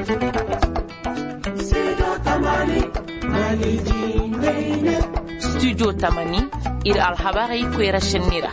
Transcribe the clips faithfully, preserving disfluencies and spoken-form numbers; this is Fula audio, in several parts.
Studio Tamani ir alhabari kwera shenira.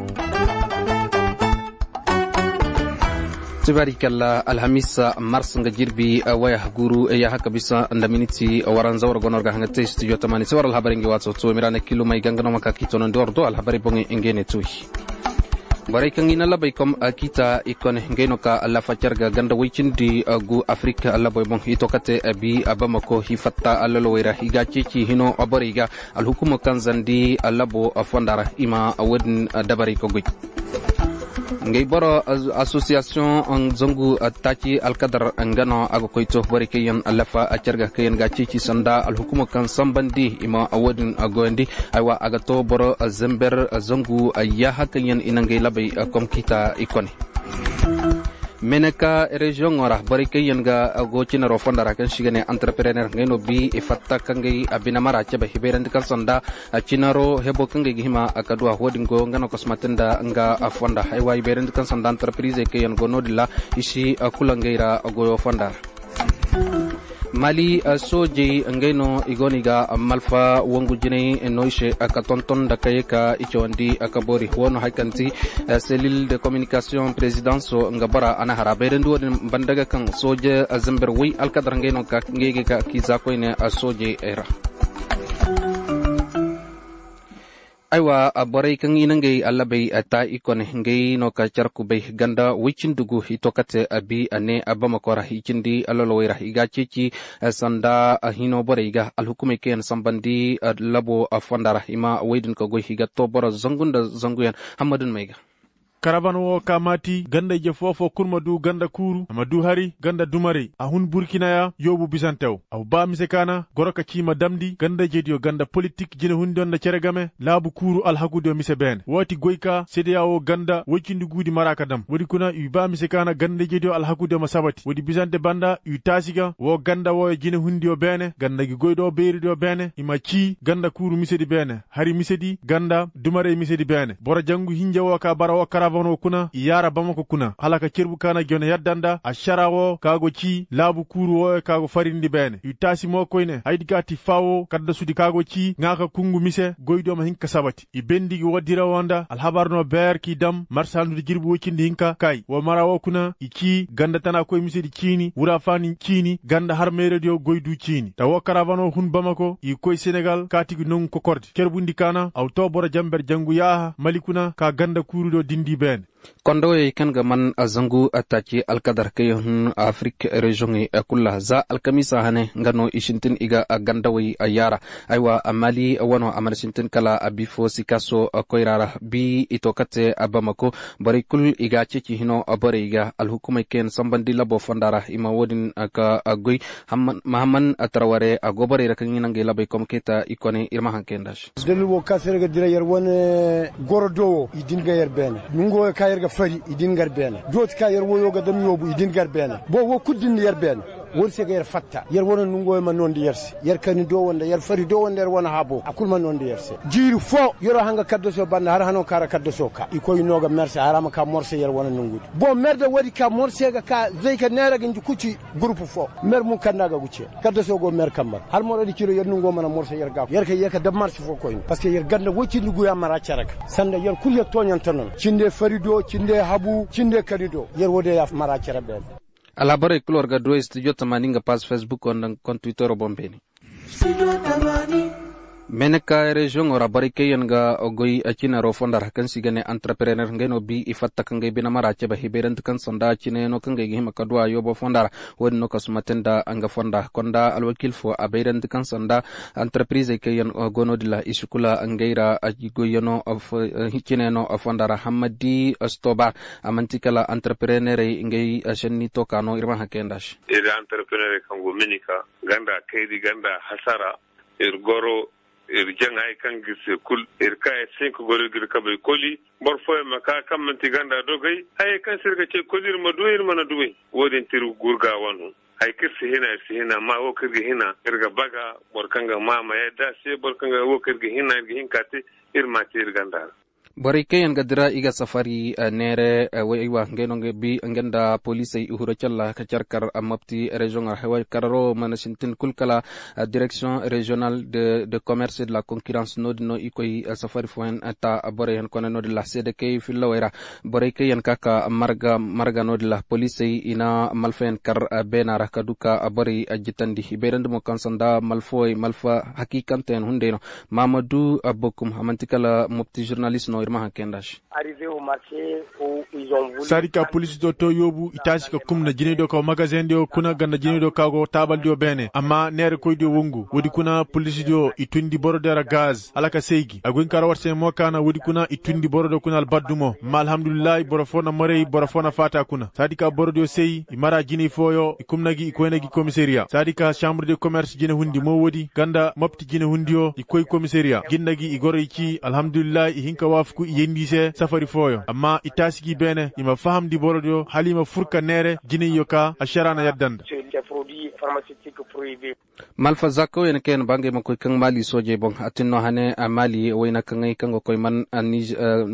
Tibarikalla alhamisa mars nga jirbi waya guru ya haka bisa ndaminiti waran zawar gonor ga hangate studio Tamani sawar alhabari ngi watso to mirana kilo mai gangano maka kitono ndordo alhabari bongi ngene tuhi barai kan ina labai kom kita ikon ngeno ka alla facarga ganda wicindi gu afrika alla boy bon itokate abi abamako hifatta alla loira higa cici hino abariga al hukumu kan zandi alla bo afondara ima awedin dabari ko guj ngay boro association ang zongu tachi alqadar ngano ago koyto bari kayen alafa acerga kayen ga cici sanda al hukumu kan sambandi ima awedin agondi aywa agato boro zember zongu ayaha kayen inangay bay kom kita ikoni meneka region ora bari kayen ga go cinaro fondara kan shigane entrepreneur ngeno bi e fatta kangai abina mara cebe hiberand kan sonda cinaro hebo kangai hima akadua hodingo ngano kosmatenda nga afonda haywa hiberand kan sonda entreprise kayen go nodilla isi kulangaira go fondara Mali uh, soji ngeno igoniga uh, malfa wongu jine noishe akatonton da kayeka ichwandi akabori wono haikanti uh, selil de communication presidenso ngabara ana harabe ndu bandaga kan soje uh, zember wi alkadar ngeno ka ngege ka kizako ine uh, soje era aywa aborai kan inangai allabai ata ikon ngai no ka charku bai ganda wicin dugu hitokate abi ane abama kora hikindi aloloira iga cici sanda hino borai ga alhukume ken sambandi labo afandara ima waidin ko go higa to boro zangunda zanguyan hamadun maiga karaban wo kamati ganda je fofo kurmadu ganda kuru amadu hari ganda dumare ahun burkina ya yobu bisantew aw ba misekana goroka cima damdi ganda jedio ganda politique jine hundon da ceregame labu kuru alhagudo mise ben woti goyka cdao ganda wocindi gudi maraka dam wodi kuna u ba misekana ganda jedio alhagudo masabati wodi bisante banda u tasiga wo ganda wo jine hundio bene ganda gi goydo beerido bene ima ci ganda kuru misedi bene hari misedi ganda dumare misedi bene bora jangu hinjawo ka barawo kara vono kuna yara bamako kuna halaka cirbu kana jone yaddanda asharawo kago ci labu kuru wo kago farindi bene yutasi mo koyne haydi gati fawo kadda sudi kago ci ngaka kungu mise goydo ma hinka sabati ibendigi wadira wanda alhabarno ber ki dam marsandu jirbu wocindi hinka kay wo marawo kuna iki ganda tana koy mise di cini wura fani cini ganda har meredio goydu cini tawo karavano hun bamako i koy senegal katigi non ko kordi cerbundi kana aw to bora jamber jangu yaha malikuna ka ganda kuru do dindi ben kondo e kan ga man azangu ataki alkadar kayun afrique region e kulla za alkamisa hane ngano ishintin iga gandawi ayara aywa amali wano amarsintin kala abifo sikaso koirara bi itokate abamako barikul iga ceci hino abare iga alhukuma ken sambandi labo fandara ima wodin aka agoy mahamman atraware agobare rakan ngi labai komketa ikone irma hankendash delu wo kasere dira yer wone gorodo idinga yer ben nungo ka yerga fari idin garbena dot ka yer woyo ga dam yobu idin garbena bo wo kuddin yer ben worse ga yer fatta yer wona nungo ma non di yerse yer kani do wonda yer fari do wonda yer wona habo akul ma non di yerse jiru fo yoro hanga kaddo so banda har hano kara kaddo so ka iko inoga merse harama ka morse yer wona nungudi bo merde wadi ka morse ga ka zey ka nera ga kuci groupe fo mer mu kandaga gucce kaddo so go mer kambar har mo di kilo yer nungo mana morse yer ga yer ka yer ka dam marche fo ko parce que yer ganda woti nugu ya mara charaka sanda yer kul yak tonyan tanon cinde farido cinde habu cinde kanido yer wode ya mara charabe alabare klor ga do studio Tamani nga page Facebook on kon Twitter bombeni studio Tamani meneka region ora barike yanga ogoy akina ro fondar kan sigane entrepreneur ngeno bi ifatta kan bina mara ce ba hiberant kan sonda cine no kan gi hima kadwa yobo fondar won no kasmatenda anga fonda konda alwakil fo aberant kan sonda entreprise ke yan gono dilla isukula angeira ajigo yono of cine no fondara hamadi stoba amantikala entrepreneur ngey ashenni to kano irma hakendash ire entrepreneur kan go menika ganda kaydi ganda hasara ir goro ir jangay kan gise kul ir kay cinq gori gir kabay koli bor foy maka kam manti ganda dogay ay kan sirga ce kolir ma duwir mana duwe wodin tiru gurga wanu ay kirsi hina si hina ma wo kirgi hina irga baga bor kanga mama ya da se bor kanga wo kirgi hina irgi hinkati ir ma tir ganda Barike yan gadira iga safari uh, nere uh, waiwa ngeno bi ngenda police uhura challa ka charkar amapti region hawa kararo manashintin kulkala uh, direction régionale de de commerce et de la concurrence nod no ikoy uh, safari foen ata bore yan kono nod la C D K filawera barike yan kaka marga marga nod la police ina malfen kar uh, benara kaduka bari uh, jitandi berand mo kansanda malfoy malfa hakikanten hundeno Mamadou Abokum amantikala mupti journaliste no arrivé au marché où ils ont voulu Sarika police do to yobu itashi ka kumna jini do ka magazin do kuna ganda jini do ka go tabal do bene amma nere koy do wongu wodi kuna police do itundi borodera gaz alaka seigi agun kara warse mo kana wodi kuna itundi borodo kuna al baddumo ma alhamdulillah borofona mare borofona fata kuna sadika borodo sey imara jini foyo ikumnagi ikoynagi commissariat sadika chambre de commerce jini hundi mo wodi ganda mopti jini hundio ikoy commissariat ginnagi igoro ci alhamdulillah hinka waf ku yendise safari foyo amma itasiki bene ima faham di borodo halima furka nere jini yoka asharana yaddanda malfa zako yen ken bange mo koy kang mali soje bon atinno hane a mali wayna kangay kango koy man ni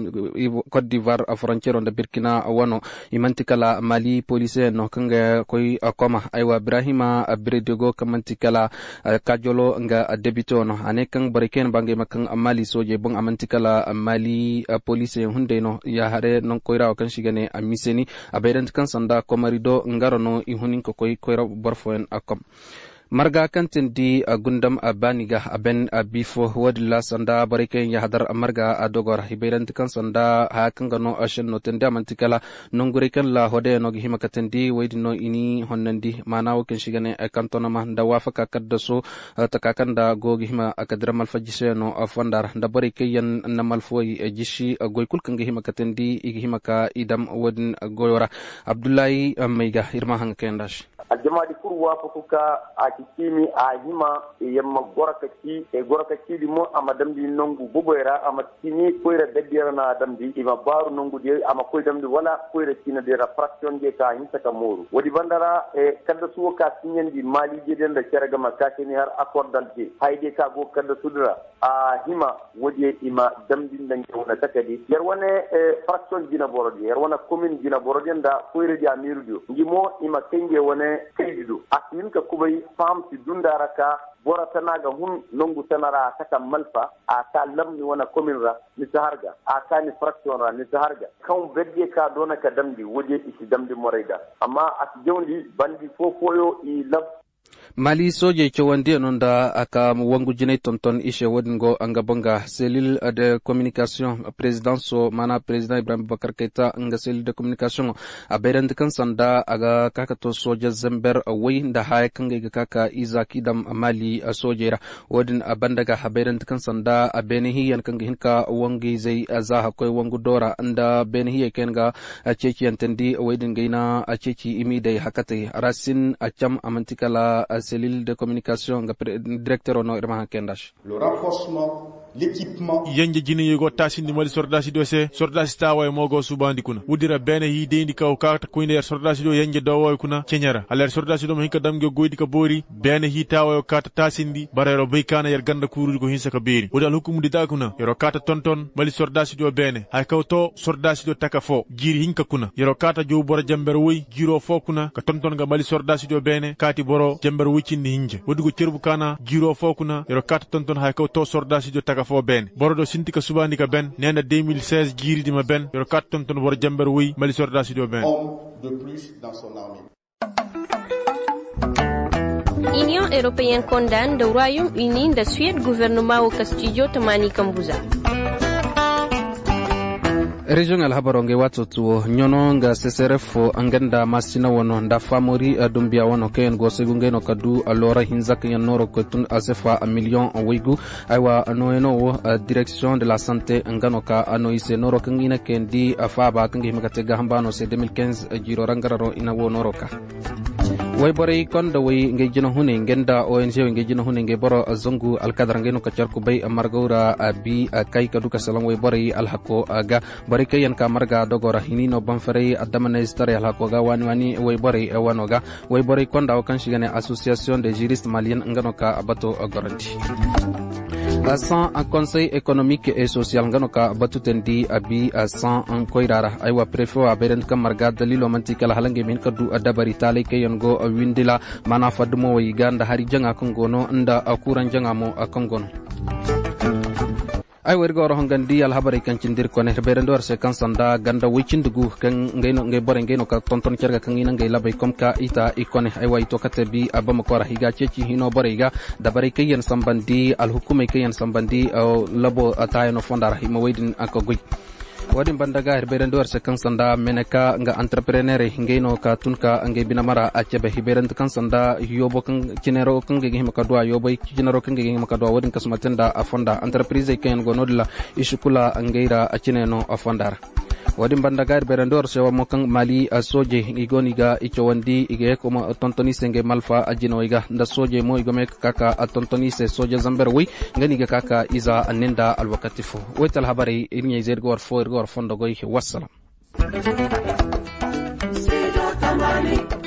Côte d'Ivoire a frontière de Burkina wano imantikala mali police no kanga koy akoma aywa Ibrahima Bredego kamantikala kajolo nga debito no ane kang bariken bange makang mali soje bon amantikala mali police hunde no ya hare non koyra kan shigane amiseni aberent kan sanda komarido ngarono ihunin ko koy koyra borfoen akom marga kantin di uh, gundam abaniga uh, aben uh, bifo wadla sanda barike ya hadar marga adogor hiberan kan sanda ha kangano ashen no tenda mantikala nongure kan la hode no gihima katendi wedino ini honnandi manawo ken shigane uh, kantona ma nda wafaka kaddaso uh, takakanda go gihima akadra malfajise no uh, fandar nda barike yan namal foi uh, jishi uh, goykul kan gihima katendi igihima ka idam wadin uh, goyora Abdullahi uh, meiga irma hang kendash aljama di kurwa fukuka akikimi ahima yamma gorakaki e gorakaki di mo amadam di nongu boboyra amatini koyra dadira na adam di ima baru nongu di ama koydam di wala koyra kina de fraction de ka hinta kamoru wodi bandara e kadda suwo ka sinyen di mali je den da keraga makake ni har accordal je hayde ka go kadda sudra ahima wodi ima damdi ndangi wona takadi yar wane e fraction dina borodi yar wana commune dina borodi nda koyra di amiru dio ngimo ima kenge wane kaydido asin ka kubay fam ci dundaraka bora tanaga hun nongu tanara taka malfa aka lamni wana commune ra ni saharga aka ni fraction ra ni saharga kan bedde ka dona ka damdi woje isi damdi morayda amma at jewndi bandi fofoyo i lab mali soje chawandi nonda aka wangu jinay tonton ishe wadingo anga bonga cellule de communication président so mana président Ibrahim Bakar Keita anga cellule de communication aberend kan sanda aga kakato soja zember way nda hay kanga kaka izaki dam mali sojera wadin abandaga aberend kan sanda abenihi yan kanga hinka wangi zai azaha koy wangu dora anda benihi kenga ceci antendi wadin gaina ceci imidai hakate rasin acham amantikala cellule de communication nga directeur ono irma kendash le renforcement l'équipement yanje jini yego tasindi mali sordasi do se sordasi tawa mogo subandi kuna wudira bene yi dendi ka ka ko inde sordasi do yanje do kuna kenyara aler sordasi do hinka damge goydi ka bori bene hi tawa ka tasindi barero beykana yer ganda kuru ko hinsa ka beri wudal hukum di dakuna yero kata tonton mali sordasi do bene hay kawto sordasi do takafo giri hinka kuna yero kata jow boro jamber woy giro fo kuna ka tonton ga mali sordasi do bene kati boro jamber wucindi hinje wodugo cerbu kana giro fo kuna yero kata tonton hay kawto sordasi do fo ben borodo sintika subandi ka ben nena deux mille seize giri di ma ben yor kat ton ton bor jamber wi mali sorda si do ben de plus dans son armée. Union européenne condamne le Royaume-Uni de Suède gouvernement au Castillo Tamani Kambuza. Region alhabaronge watu tuo nyono nga C S R F angenda masina wono nda famori dumbia wono ken go segunge no kadu alora hinzak yanoro kotun asefa a million wigu aywa anoeno wo direction de la santé ngano ka anoise noro kangina kendi afaba kangi makatega hambano se deux mille quinze jiro rangararo ina wo noroka way bore konda way nge jino hune ngenda O N G nge jino hune nge boro zongu alkadar ngeno ka charku bay margora abi kay kaduka salam way bore alhako aga bari kayan ka marga dogora hinino banfare adamana istare alhako ga wani wani way bore wanoga way bore konda o kan shigane association des juristes maliens ngano ka abato goranti sans un conseil économique et social nganoka batutendi abi sans un koirara aywa prefo aberen kamarga dalilo mantikala halange min kadu adabari tale kayongo windila mana fadumo wiganda hari janga kongono nda akuran janga mo kongono ay wergo ro hongandi al habari kan cindir ko ne berendo ar sekan sanda ganda wicindugu kan ngeno nge bore ngeno ka tonton cerga kan ina ngai labai kom ka ita ikone ay way to katabi abama ko higa ceci hino borega dabari kayen sambandi al hukumai kayen sambandi labo atayno fondara himo wedin akogoy wadi bandaga herberendo ar sekan sanda meneka nga entrepreneur ngeno ka tunka ngai binamara acebe hiberend kan sanda yobo kan cinero kan ngai hima kadwa yobo cinero kan ngai hima kadwa wadin kasmatenda afonda entreprise kayen gonodla isukula ngaira acineno afondara wadi bandaga herberendo ar sewa mokang mali soje igoniga ichowandi ige koma tontoni senge malfa ajinoiga nda soje mo igome kaka tontoni se soje zamberwi nganiga kaka iza anenda alwakatifu wetal habari ilnya zergo ar fo ergo ar fondo goy wassalam.